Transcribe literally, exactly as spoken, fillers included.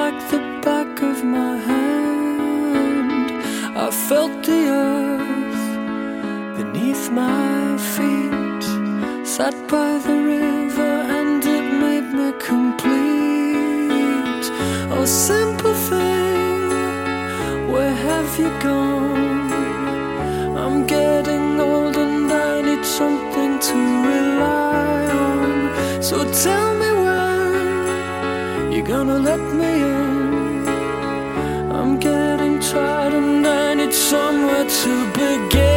like the back of my hand. I felt the earth beneath my feet, sat by the river and it made me complete. Oh, simple thing, where have you gone? I'm getting old and I need something to rely on. So tell me when you're gonna let me in. I'm getting tired and I need somewhere to begin.